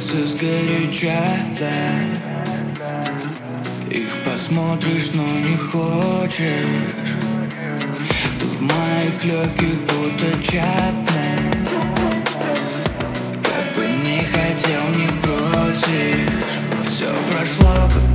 вопросы сгоряча, да. Их посмотришь, но не хочешь. Ты в моих легких будто чатная. Как бы не хотел, не бросишь. Все прошло, как